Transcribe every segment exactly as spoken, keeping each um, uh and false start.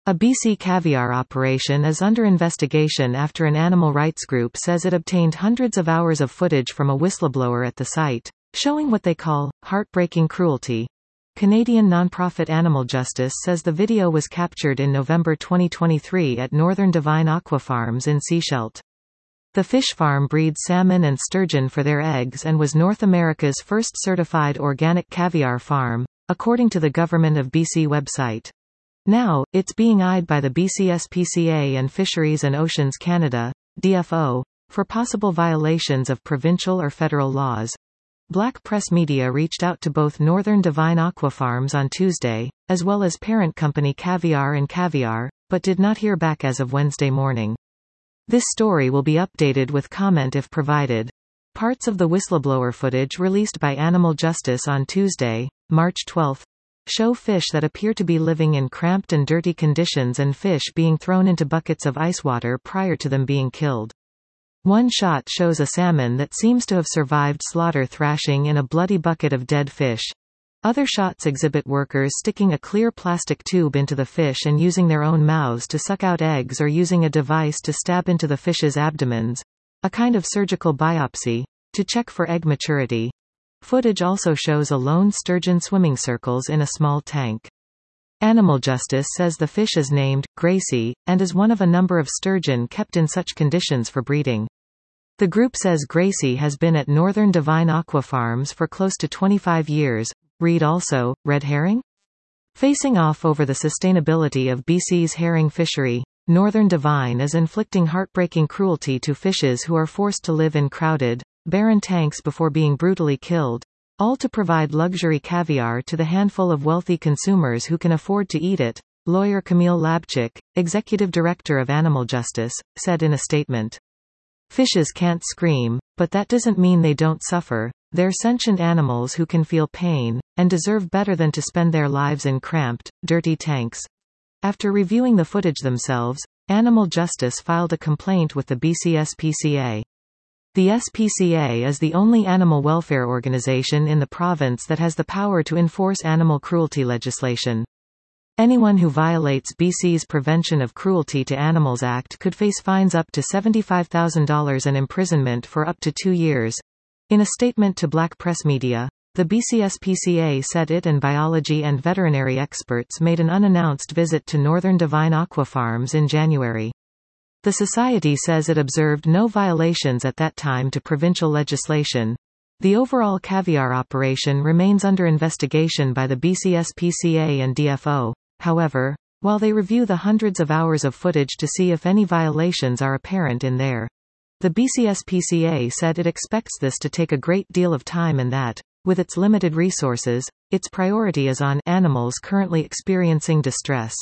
A B C caviar operation is under investigation after an animal rights group says it obtained hundreds of hours of footage from a whistleblower at the site, showing what they call heartbreaking cruelty. Canadian nonprofit Animal Justice says the video was captured in November twenty twenty-three at Northern Divine Aquafarms in Sechelt. The fish farm breeds salmon and sturgeon for their eggs and was North America's first certified organic caviar farm, according to the Government of B C website. Now, it's being eyed by the B C S P C A and Fisheries and Oceans Canada, D F O, for possible violations of provincial or federal laws. Black Press Media reached out to both Northern Divine Aquafarms on Tuesday, as well as parent company Caviar and Caviar, but did not hear back as of Wednesday morning. This story will be updated with comment if provided. Parts of the whistleblower footage released by Animal Justice on Tuesday, March twelfth, show fish that appear to be living in cramped and dirty conditions and fish being thrown into buckets of ice water prior to them being killed. One shot shows a salmon that seems to have survived slaughter thrashing in a bloody bucket of dead fish. Other shots exhibit workers sticking a clear plastic tube into the fish and using their own mouths to suck out eggs or using a device to stab into the fish's abdomens, a kind of surgical biopsy, to check for egg maturity. Footage also shows a lone sturgeon swimming circles in a small tank. Animal Justice says the fish is named Gracie, and is one of a number of sturgeon kept in such conditions for breeding. The group says Gracie has been at Northern Divine Aquafarms for close to twenty-five years. Read also, red herring? Facing off over the sustainability of B C's herring fishery, Northern Divine is inflicting heartbreaking cruelty to fishes who are forced to live in crowded, barren tanks before being brutally killed, all to provide luxury caviar to the handful of wealthy consumers who can afford to eat it, lawyer Camille Labchik, executive director of Animal Justice, said in a statement. Fishes can't scream, but that doesn't mean they don't suffer. They're sentient animals who can feel pain, and deserve better than to spend their lives in cramped, dirty tanks. After reviewing the footage themselves, Animal Justice filed a complaint with the B C S P C A. The S P C A is the only animal welfare organization in the province that has the power to enforce animal cruelty legislation. Anyone who violates B C's Prevention of Cruelty to Animals Act could face fines up to seventy-five thousand dollars and imprisonment for up to two years. In a statement to Black Press Media, the B C S P C A said it and biology and veterinary experts made an unannounced visit to Northern Divine Aquafarms in January. The society says it observed no violations at that time to provincial legislation. The overall caviar operation remains under investigation by the B C S P C A and D F O. However, while they review the hundreds of hours of footage to see if any violations are apparent in there, the B C S P C A said it expects this to take a great deal of time and that, with its limited resources, its priority is on animals currently experiencing distress.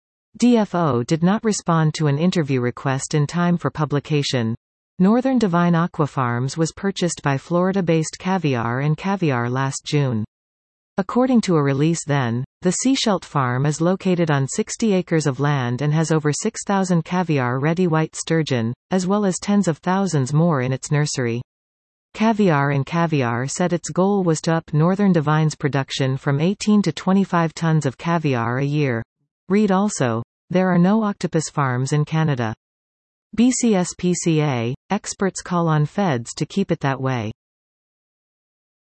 D F O did not respond to an interview request in time for publication. Northern Divine Aquafarms was purchased by Florida-based Caviar and Caviar last June. According to a release then, the Sechelt farm is located on sixty acres of land and has over six thousand caviar-ready white sturgeon, as well as tens of thousands more in its nursery. Caviar and Caviar said its goal was to up Northern Divine's production from eighteen to twenty-five tons of caviar a year. Read also, there are no octopus farms in Canada. B C S P C A, experts call on feds to keep it that way.